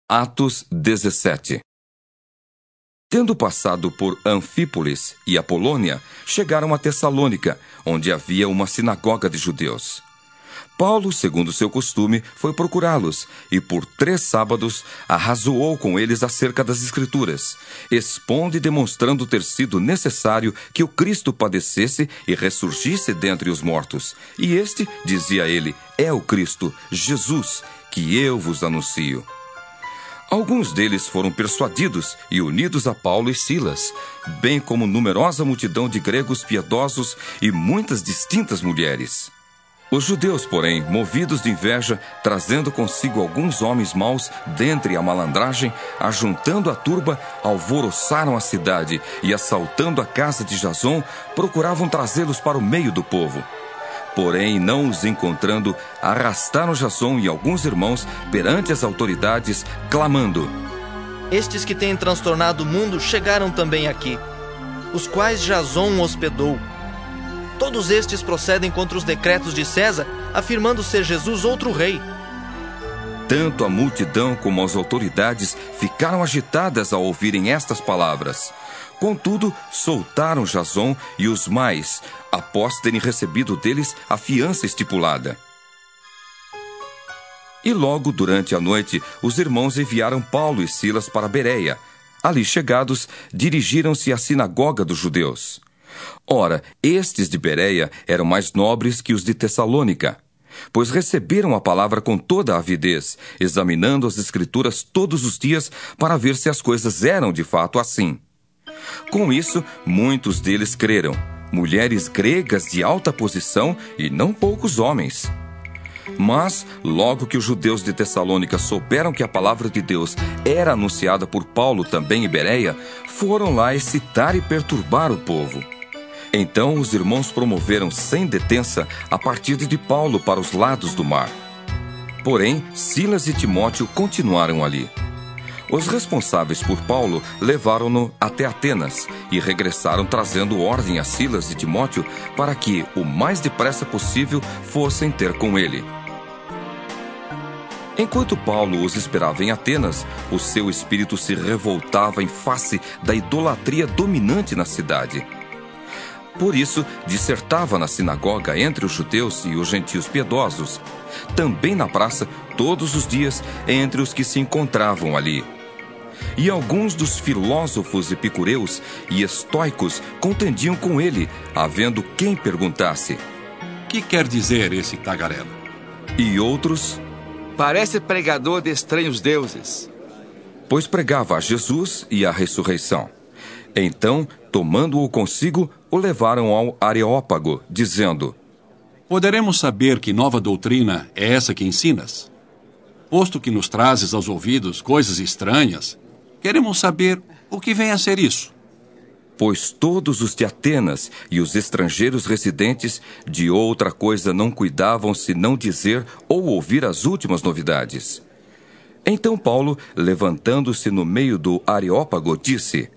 Atos 17. Tendo passado por Anfípolis e Apolônia, chegaram a Tessalônica, onde havia uma sinagoga de judeus. Paulo, segundo seu costume, foi procurá-los e por 3 sábados arrazoou com eles acerca das Escrituras, expondo e demonstrando ter sido necessário que o Cristo padecesse e ressurgisse dentre os mortos. E este, dizia ele, é o Cristo, Jesus, que eu vos anuncio. Alguns deles foram persuadidos e unidos a Paulo e Silas, bem como numerosa multidão de gregos piedosos e muitas distintas mulheres. Os judeus, porém, movidos de inveja, trazendo consigo alguns homens maus dentre a malandragem, ajuntando a turba, alvoroçaram a cidade e, assaltando a casa de Jason, procuravam trazê-los para o meio do povo. Porém, não os encontrando, arrastaram Jason e alguns irmãos perante as autoridades, clamando: Estes que têm transtornado o mundo chegaram também aqui, os quais Jason hospedou. Todos estes procedem contra os decretos de César, afirmando ser Jesus outro rei. Tanto a multidão como as autoridades ficaram agitadas ao ouvirem estas palavras. Contudo, soltaram Jason e os mais, após terem recebido deles a fiança estipulada. E logo durante a noite, os irmãos enviaram Paulo e Silas para Bereia. Ali chegados, dirigiram-se à sinagoga dos judeus. Ora, estes de Bereia eram mais nobres que os de Tessalônica, pois receberam a palavra com toda a avidez, examinando as Escrituras todos os dias para ver se as coisas eram de fato assim. Com isso, muitos deles creram, mulheres gregas de alta posição e não poucos homens. Mas, logo que os judeus de Tessalônica souberam que a palavra de Deus era anunciada por Paulo também em Bereia, foram lá excitar e perturbar o povo. Então os irmãos promoveram sem detença a partida de Paulo para os lados do mar. Porém, Silas e Timóteo continuaram ali. Os responsáveis por Paulo levaram-no até Atenas e regressaram trazendo ordem a Silas e Timóteo para que, o mais depressa possível, fossem ter com ele. Enquanto Paulo os esperava em Atenas, o seu espírito se revoltava em face da idolatria dominante na cidade. Por isso, dissertava na sinagoga entre os judeus e os gentios piedosos, também na praça, todos os dias, entre os que se encontravam ali. E alguns dos filósofos epicureus e estoicos contendiam com ele, havendo quem perguntasse: Que quer dizer esse tagarela? E outros: Parece pregador de estranhos deuses. Pois pregava a Jesus e a ressurreição. Então, tomando-o consigo, o levaram ao Areópago, dizendo: Poderemos saber que nova doutrina é essa que ensinas? Posto que nos trazes aos ouvidos coisas estranhas, queremos saber o que vem a ser isso. Pois todos os de Atenas e os estrangeiros residentes de outra coisa não cuidavam senão dizer ou ouvir as últimas novidades. Então Paulo, levantando-se no meio do Areópago, disse: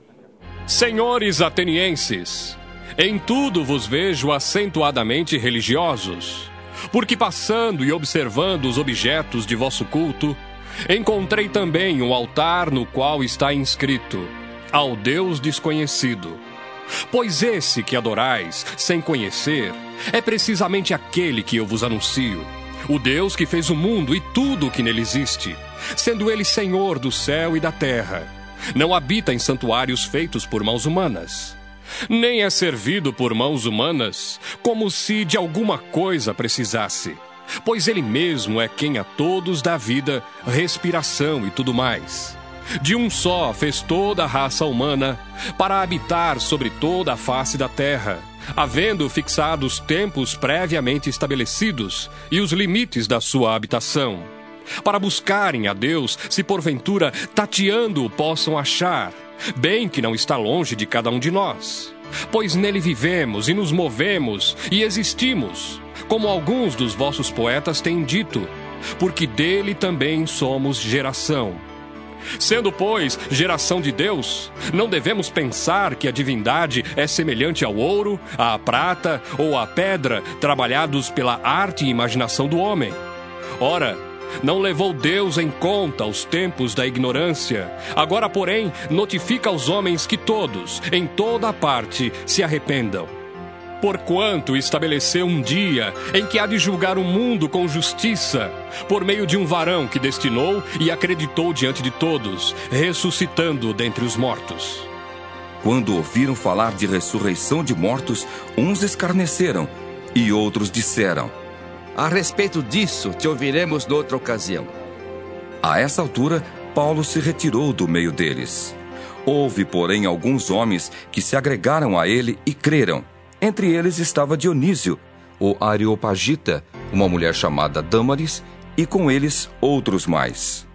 Senhores atenienses, em tudo vos vejo acentuadamente religiosos, porque passando e observando os objetos de vosso culto, encontrei também um altar no qual está inscrito: Ao Deus desconhecido. Pois esse que adorais, sem conhecer, é precisamente aquele que eu vos anuncio, o Deus que fez o mundo e tudo o que nele existe, sendo ele Senhor do céu e da terra. Não habita em santuários feitos por mãos humanas, nem é servido por mãos humanas, como se de alguma coisa precisasse, pois ele mesmo é quem a todos dá vida, respiração e tudo mais. De um só fez toda a raça humana, para habitar sobre toda a face da terra, havendo fixado os tempos previamente estabelecidos e os limites da sua habitação, para buscarem a Deus, se porventura tateando-o possam achar, bem que não está longe de cada um de nós. Pois nele vivemos e nos movemos e existimos, como alguns dos vossos poetas têm dito, porque dele também somos geração. Sendo, pois, geração de Deus, não devemos pensar que a divindade é semelhante ao ouro, à prata ou à pedra, trabalhados pela arte e imaginação do homem. Ora, Não levou Deus em conta os tempos da ignorância. Agora, porém, notifica aos homens que todos, em toda parte, se arrependam. Porquanto estabeleceu um dia em que há de julgar o mundo com justiça, por meio de um varão que destinou e acreditou diante de todos, ressuscitando dentre os mortos. Quando ouviram falar de ressurreição de mortos, uns escarneceram e outros disseram: A respeito disso, te ouviremos noutra ocasião. A essa altura, Paulo se retirou do meio deles. Houve, porém, alguns homens que se agregaram a ele e creram. Entre eles estava Dionísio, o Areopagita, uma mulher chamada Dâmaris, e com eles outros mais.